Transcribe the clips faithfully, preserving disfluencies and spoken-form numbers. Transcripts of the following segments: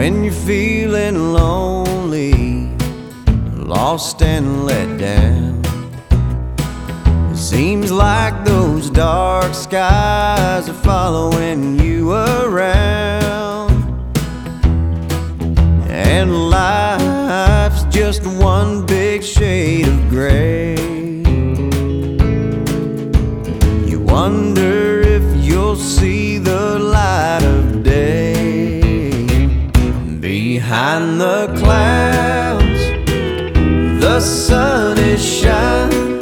When you're feeling lonely, lost and let down, it seems like those dark skies are following you around, and life's just one big shade of gray. You wonder if you'll see the light of day. Behind the clouds, the sun is shining.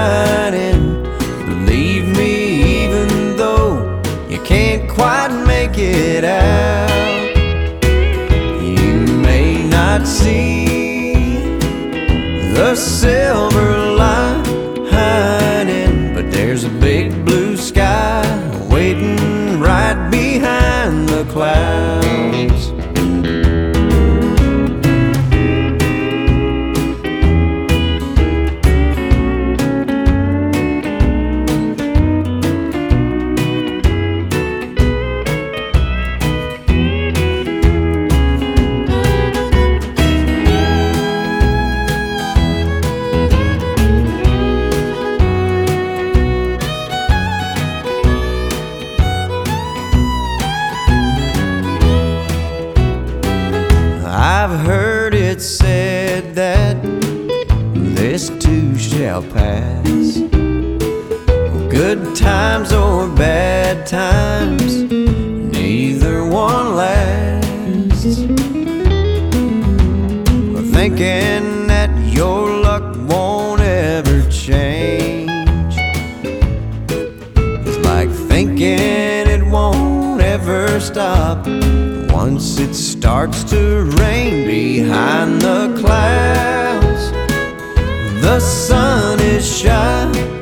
Believe me, even though you can't quite make it out, you may not see the silver lining, but there's a big blue sky waiting right behind the clouds. I've heard it said that this too shall pass. Good times or bad times, neither one lasts. Thinking that your luck won't ever change, it's like thinking it won't ever stop once it starts to rain. Behind the clouds, the sun is shining.